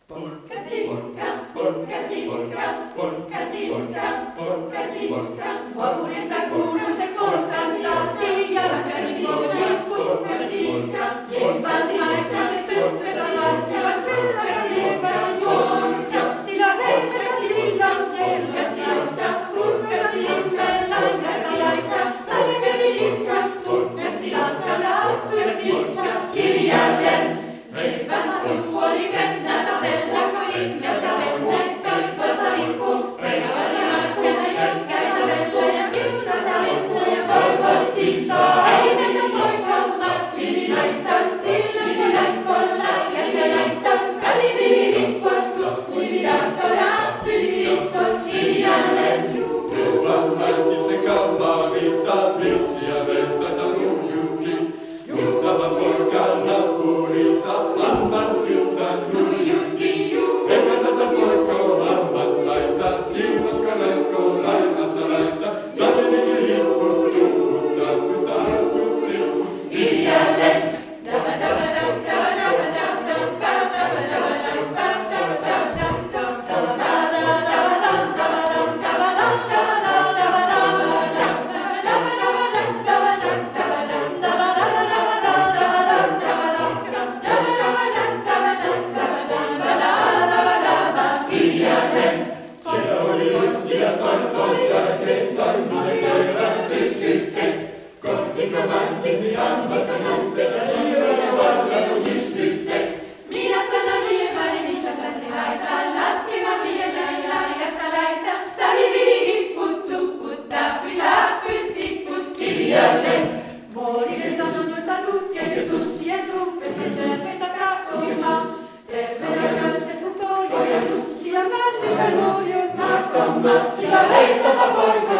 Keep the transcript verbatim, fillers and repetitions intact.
Polka-tilka, polka-tilka, polka-tilka, polka-tilka. Łapurista kulu se kolkantahti, jalkani moja polka-tilka. Liivan aika se tyttössä lahtivan polka-tilkan juonta. Sillä leikät sillan kelkä-tilka, polka-tilka, laika-tilka. Sadekeli ikka, polka-tilka, lappu-tilka, hiljalleen. Leivän suu oli Venäjällä, kun ihmeessä Venäjä toivota lippu. Meillä oli markkina Jönkäisellä ja Vilkassa Venäjä voivotissa. Ei meitä poika matkisi laittaa, sillä kyläskolla ja se laittaa. Salivili lippu, tukkuividakko, rappytikko, hiljalleen juu. Juhlamäki se kammarissa, virsiä vesata nujutti. Juttava poika nappulissa, amman kyttää nujutti juu. Eikä tätä poikkoa amman laittaa, silloin kalesko laivassa laittaa. Savinikin hippu, tukku, takku, takku, tippu. Hiljalleen. Daba daba dab daba daba dab dab dab daba daba dab dab dab dab dab dab daba daba daba dab daba dab daba dab daba dab daba daba dab daba daba dab daba dab daba dab daba daba daba dab daba dab daba dab dab daba daba dab daba dab daba daba daba daba hiljalleen. Siellä oli mustia sankoja, seitsemän kerran sytytte. Kontiko mantisi ammatsa munteta, kiireä valta kun istytte. Minä sanon lieväni, mitä pääsi haittaa, laskeva vielä ja laajasta laittaa. Salivili hipput, tupput, tappit, happyt, tipput, hiljalleen. Muodinen sanon, jota tukkeli sussien ruppet, ja syöpetä kattoimas. Terveyden rösset, kun poljoja russia, mäntytä nuojoja. Sakka matsilla, heittävä poika.